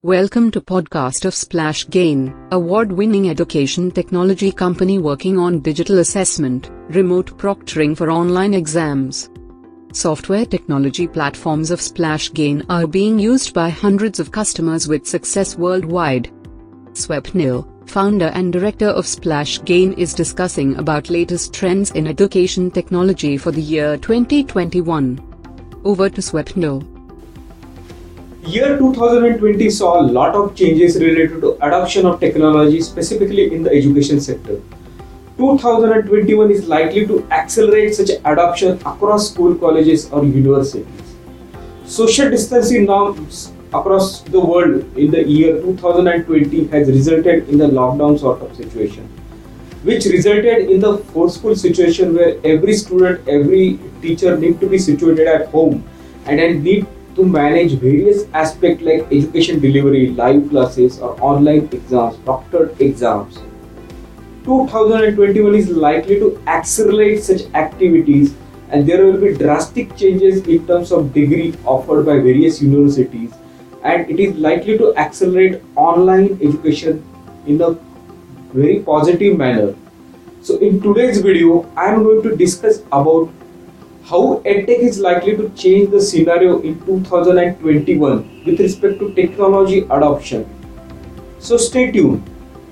Welcome to podcast of Splash Gain, award-winning education technology company working on digital assessment, remote proctoring for online exams. Software technology platforms of Splash Gain are being used by hundreds of customers with success worldwide. Swapnil, founder and director of Splash Gain, is discussing about latest trends in education technology for the year 2021. Over to Swapnil. Year 2020 saw a lot of changes related to adoption of technology, specifically in the education sector. 2021 is likely to accelerate such adoption across school, colleges or universities. Social distancing norms across the world in the year 2020 has resulted in the lockdown sort of situation, which resulted in the forceful situation where every student, every teacher need to be situated at home and then need to manage various aspects like education delivery, live classes or online exams, proctored exams. 2021 is likely to accelerate such activities, and there will be drastic changes in terms of degree offered by various universities, and it is likely to accelerate online education in a very positive manner. So in today's video, I am going to discuss about how EdTech is likely to change the scenario in 2021 with respect to technology adoption. So stay tuned.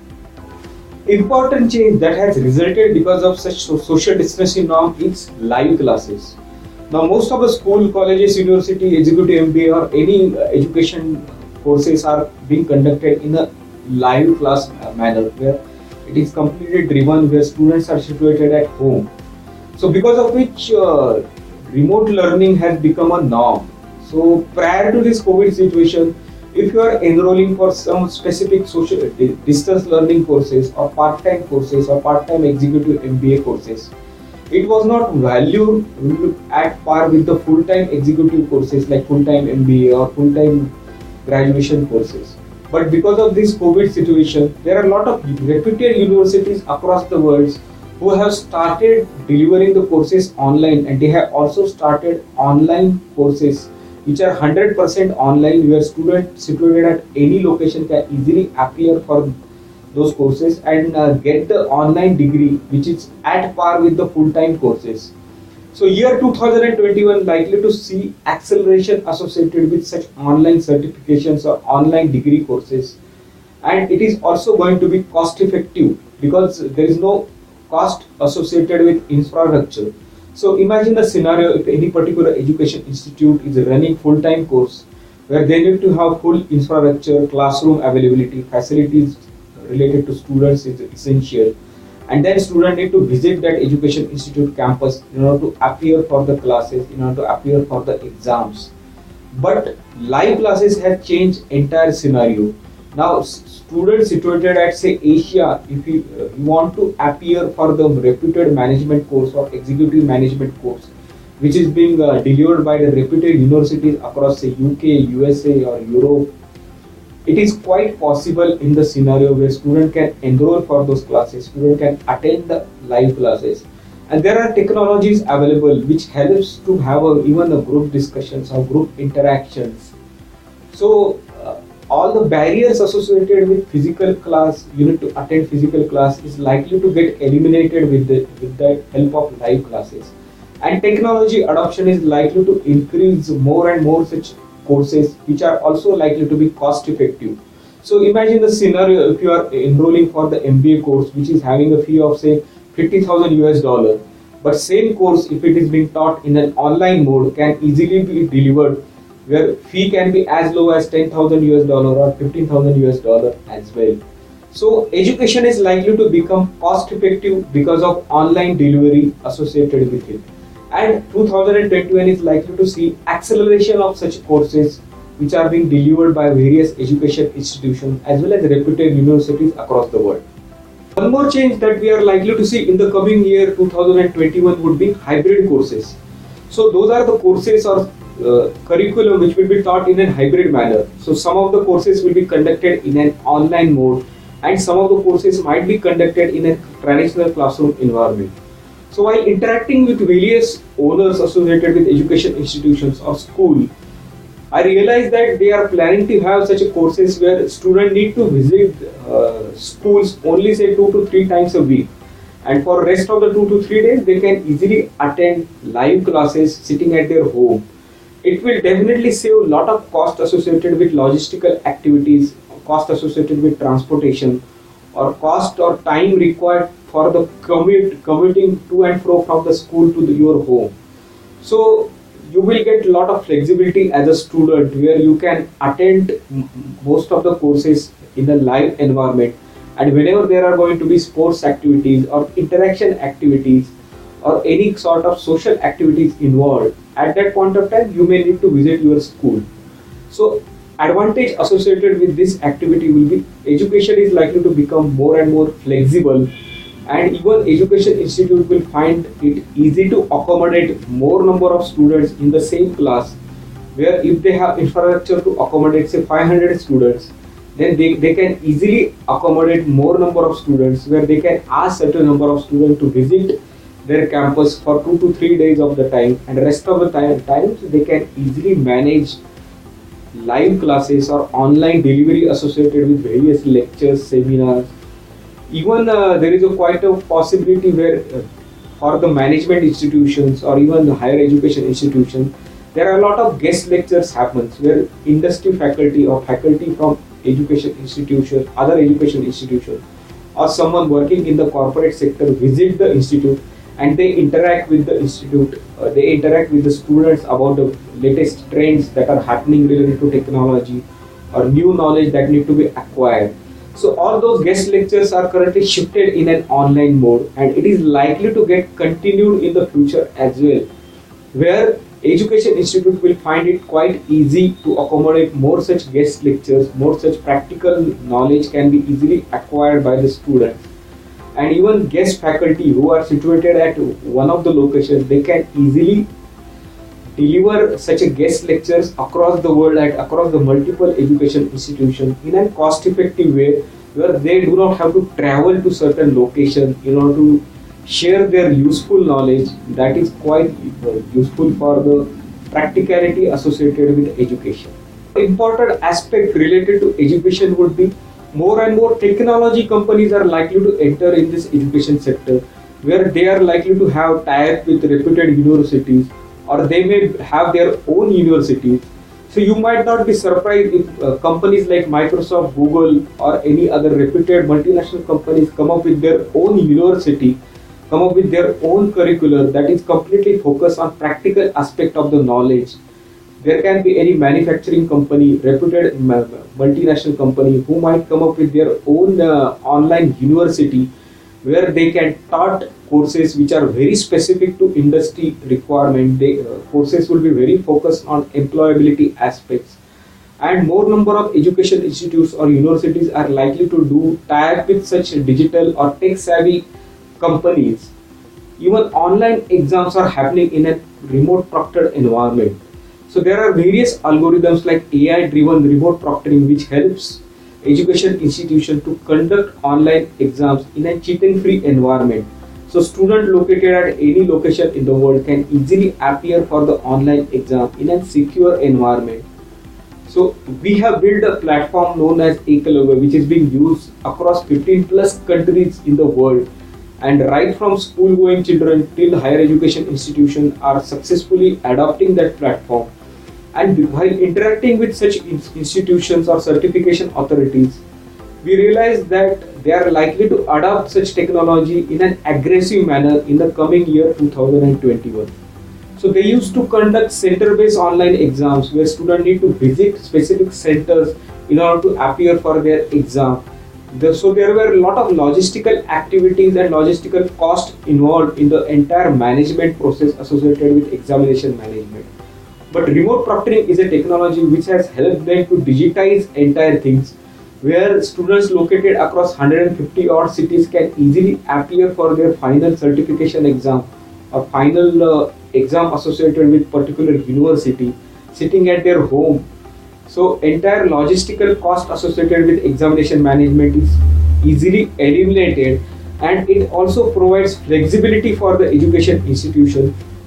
Important change that has resulted because of such social distancing norm is live classes. Now most of the school, colleges, university, executive MBA or any education courses are being conducted in a live class manner where it is completely driven, where students are situated at home. So because of which remote learning has become a norm. So prior to this COVID situation, if you are enrolling for some specific social distance learning courses or part-time courses or part-time executive MBA courses, it was not valued at par with the full-time executive courses like full-time MBA or full-time graduation courses. But because of this COVID situation, there are a lot of reputed universities across the world who have started delivering the courses online, and they have also started online courses which are 100% online, where students situated at any location can easily appear for those courses and get the online degree which is at par with the full-time courses. So year 2021 likely to see acceleration associated with such online certifications or online degree courses, and it is also going to be cost effective because there is no cost associated with infrastructure. So imagine the scenario if any particular education institute is running full-time course where they need to have full infrastructure, classroom availability, facilities related to students is essential, and then students need to visit that education institute campus in order to appear for the classes, in order to appear for the exams. But live classes have changed entire scenario. Now students situated at say Asia, if you want to appear for the reputed management course or executive management course which is being delivered by the reputed universities across say UK, USA or Europe, it is quite possible in the scenario where student can enroll for those classes, student can attend the live classes, and there are technologies available which helps to have even a group discussions or group interactions. So all the barriers associated with physical class, you need to attend physical class, is likely to get eliminated with the help of live classes, and technology adoption is likely to increase more and more such courses which are also likely to be cost effective. So imagine the scenario if you are enrolling for the MBA course which is having a fee of say $50,000, but same course if it is being taught in an online mode can easily be delivered where fee can be as low as $10,000 or $15,000 as well. So education is likely to become cost effective because of online delivery associated with it. And 2021 is likely to see acceleration of such courses which are being delivered by various education institutions as well as reputed universities across the world. One more change that we are likely to see in the coming year 2021 would be hybrid courses. So those are the courses or curriculum which will be taught in a hybrid manner. So some of the courses will be conducted in an online mode and some of the courses might be conducted in a traditional classroom environment. So while interacting with various owners associated with education institutions or school, I realized that they are planning to have such a courses where students need to visit schools only say 2 to 3 times a week, and for rest of the 2 to 3 days they can easily attend live classes sitting at their home. It will definitely save a lot of cost associated with logistical activities, cost associated with transportation, or cost or time required for the commuting to and fro from the school to your home. So you will get a lot of flexibility as a student where you can attend most of the courses in a live environment, and whenever there are going to be sports activities or interaction activities or any sort of social activities involved, at that point of time you may need to visit your school. So advantage associated with this activity will be education is likely to become more and more flexible, and even education institute will find it easy to accommodate more number of students in the same class, where if they have infrastructure to accommodate say 500 students, then they can easily accommodate more number of students, where they can ask certain number of students to visit their campus for 2 to 3 days of the time, and rest of the times they can easily manage live classes or online delivery associated with various lectures, seminars. Even there is quite a possibility where for the management institutions or even the higher education institutions, there are a lot of guest lectures happens where industry faculty or faculty from education institution, other education institution, or someone working in the corporate sector visit the institute, and they interact with the institute, they interact with the students about the latest trends that are happening related to technology or new knowledge that need to be acquired. So all those guest lectures are currently shifted in an online mode, and it is likely to get continued in the future as well, where education institute will find it quite easy to accommodate more such guest lectures, more such practical knowledge can be easily acquired by the students. And even guest faculty who are situated at one of the locations, they can easily deliver such a guest lectures across the world at across the multiple education institutions in a cost effective way, where they do not have to travel to certain location in order to share their useful knowledge that is quite useful for the practicality associated with education. Important aspect related to education would be more and more technology companies are likely to enter in this education sector, where they are likely to have tie-up with reputed universities, or they may have their own universities. So you might not be surprised if companies like Microsoft, Google, or any other reputed multinational companies come up with their own university, come up with their own curriculum that is completely focused on practical aspect of the knowledge. There can be any manufacturing company, reputed multinational company who might come up with their own online university, where they can taught courses which are very specific to industry requirement. Courses will be very focused on employability aspects, and more number of education institutes or universities are likely to do tie-up with such digital or tech savvy companies. Even online exams are happening in a remote proctored environment. So there are various algorithms like AI driven remote proctoring which helps education institution to conduct online exams in a cheating free environment. So student located at any location in the world can easily appear for the online exam in a secure environment. So we have built a platform known as Eklavya, which is being used across 15 plus countries in the world, and right from school going children till higher education institutions are successfully adopting that platform. And while interacting with such institutions or certification authorities, we realize that they are likely to adopt such technology in an aggressive manner in the coming year 2021. So they used to conduct center-based online exams where students need to visit specific centers in order to appear for their exam. So there were a lot of logistical activities and logistical cost involved in the entire management process associated with examination management. But remote proctoring is a technology which has helped them to digitize entire things, where students located across 150 odd cities can easily appear for their final certification exam or final exam associated with particular university sitting at their home. So entire logistical cost associated with examination management is easily eliminated, and it also provides flexibility for the education institution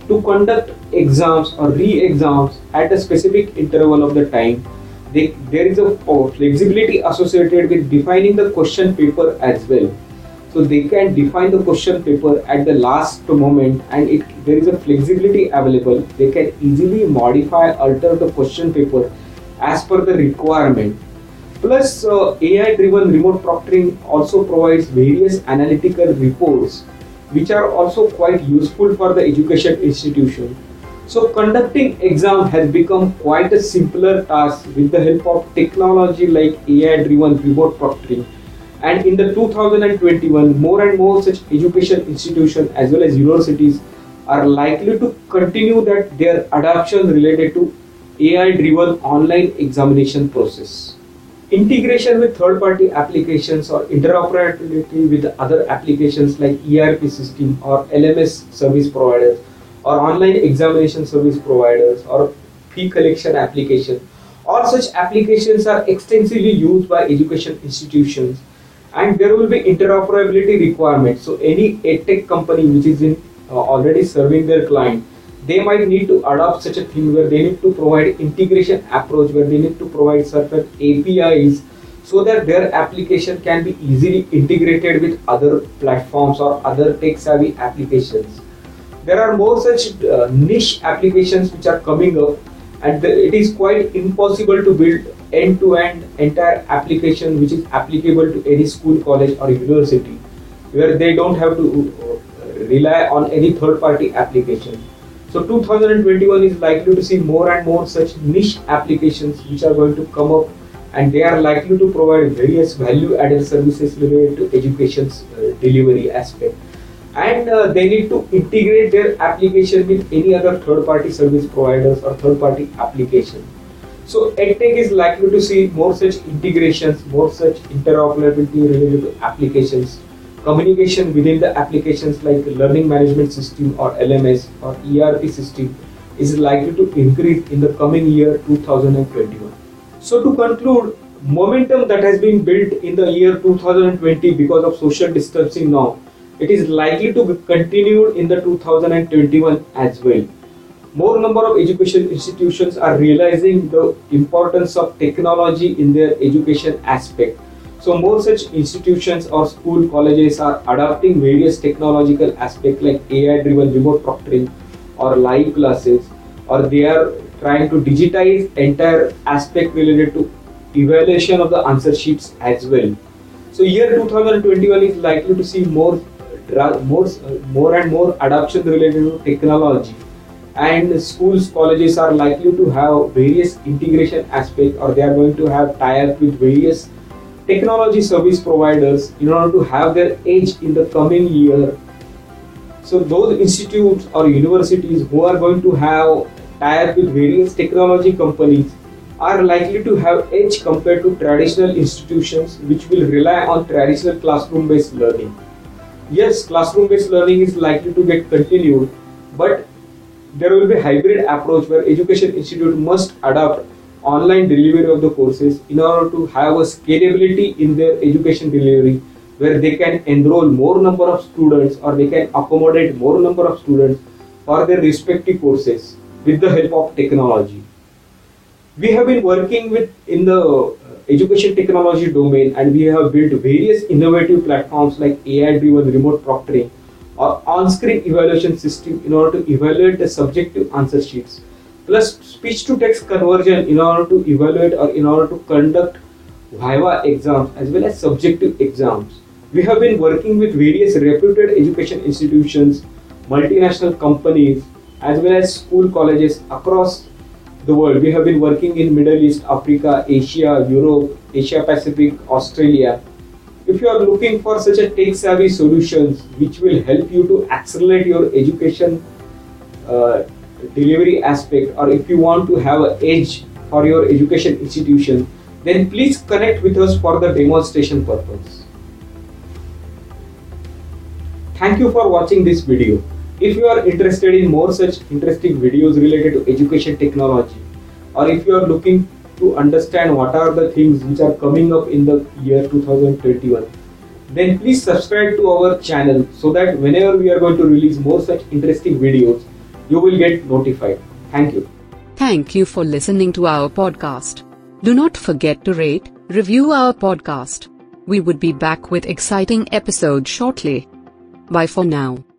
to conduct exams or re-exams at a specific interval of the time. There is a flexibility associated with defining the question paper as well. So they can define the question paper at the last moment, and there is a flexibility available. They can easily modify, alter the question paper as per the requirement. Plus, AI-driven remote proctoring also provides various analytical reports, which are also quite useful for the education institution. So, conducting exam has become quite a simpler task with the help of technology like AI-driven remote proctoring. And in the 2021, more and more such education institutions as well as universities are likely to continue their adoption related to AI-driven online examination process. Integration with third-party applications or interoperability with other applications like ERP system or LMS service providers or online examination service providers or fee collection application. All such applications are extensively used by education institutions, and there will be interoperability requirements. So any edtech company which is in already serving their client, they might need to adopt such a thing where they need to provide integration approach, where they need to provide certain APIs so that their application can be easily integrated with other platforms or other tech savvy applications. There are more such niche applications which are coming up, and it is quite impossible to build end-to-end entire application which is applicable to any school, college or university, where they don't have to rely on any third-party application. So 2021 is likely to see more and more such niche applications which are going to come up, and they are likely to provide various value-added services related to education's delivery aspect. And they need to integrate their application with any other third-party service providers or third-party application. So EdTech is likely to see more such integrations, more such interoperability related to applications, communication within the applications like learning management system or LMS or ERP system is likely to increase in the coming year 2021. So to conclude, momentum that has been built in the year 2020 because of social distancing now, it is likely to be continued in the 2021 as well. More number of education institutions are realizing the importance of technology in their education aspect. So more such institutions or school colleges are adopting various technological aspects like AI-driven remote proctoring or live classes, or they are trying to digitize entire aspect related to evaluation of the answer sheets as well. So year 2021 is likely to see more and more adoption related to technology, and schools, colleges are likely to have various integration aspects, or they are going to have tie-up with various technology service providers in order to have their edge in the coming year. So those institutes or universities who are going to have tie-up with various technology companies are likely to have edge compared to traditional institutions which will rely on traditional classroom-based learning. Yes, classroom-based learning is likely to get continued, but there will be hybrid approach where education institute must adopt online delivery of the courses in order to have a scalability in their education delivery, where they can enroll more number of students or they can accommodate more number of students for their respective courses with the help of technology. We have been working in the education technology domain, and we have built various innovative platforms like AI-driven remote proctoring or on-screen evaluation system in order to evaluate the subjective answer sheets, plus speech-to-text conversion in order to evaluate or in order to conduct Viva exams as well as subjective exams. We have been working with various reputed education institutions, multinational companies, as well as school colleges across the world. We have been working in Middle East, Africa, Asia, Europe, Asia Pacific, Australia. If you are looking for such a tech-savvy solutions which will help you to accelerate your education delivery aspect, or if you want to have an edge for your education institution, then please connect with us for the demonstration purpose. Thank you for watching this video. If you are interested in more such interesting videos related to education technology, or if you are looking to understand what are the things which are coming up in the year 2021, then please subscribe to our channel so that whenever we are going to release more such interesting videos, you will get notified. Thank you. Thank you for listening to our podcast. Do not forget to rate, review our podcast. We would be back with exciting episodes shortly. Bye for now.